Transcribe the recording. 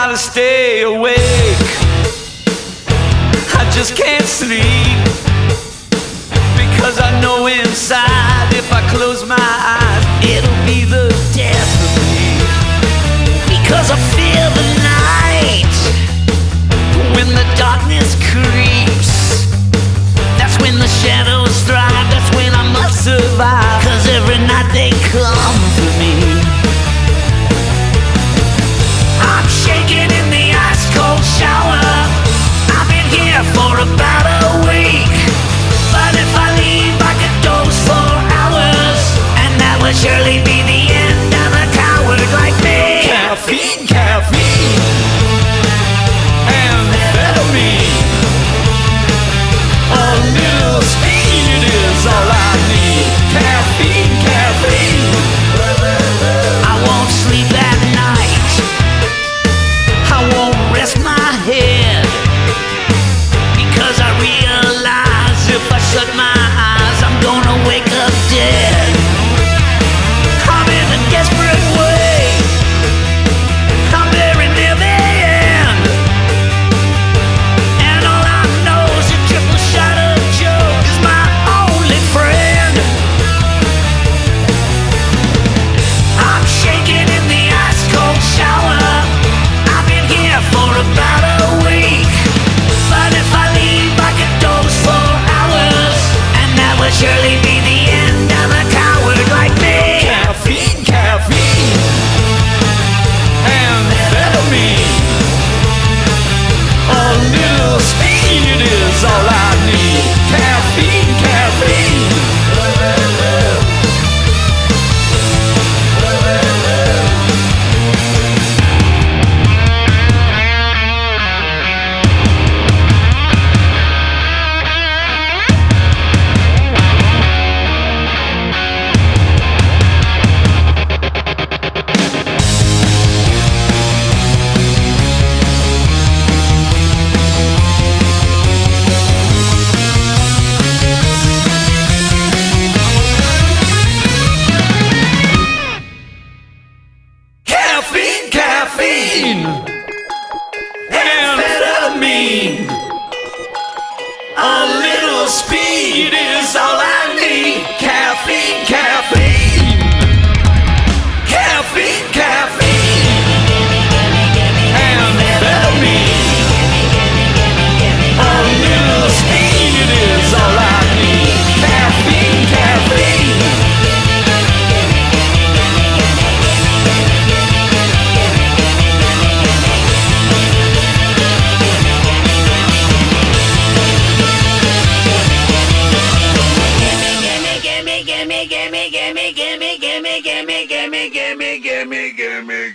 try to stay awake. I just can't sleep, because I know inside if I close my eyes, it'll be the death of me. Because I fear the night, when the darkness creeps. That's when the shadows thrive, that's when I must survive. Cause every night they come for me. I'm shaking in the ice cold shower. I've been here for about a week. But if I leave I could doze for hours, and that would surely be the end of a coward like me. Caffeine, caffeine, amphetamine. A little speed is all I need. Caffeine, caffeine. I won't sleep at night, I won't rest my head, because I realize if I shut my eyes I'm gonna wake up dead. I'm in a desperate way, I'm very near the end, and all I know is a triple shot of Joe is my only friend. I'm shaking in the ice cold shower. I've been here for about a week. But if I leave I could doze for hours, and that would surely be the end of a coward like me. Caffeine, caffeine, amphetamine. A little speed is all I need. Caffeine, caffeine. Caffeine, caffeine, amphetamine. A little speed is all I need. Caffeine, caffeine, caffeine, caffeine, amphetamine. A little speed is all I need. Caffeine, caffeine. Gimme, gimme, gimme, gimme, gimme, gimme, gimme, gimme, gimme, gimme, gimme, gimme.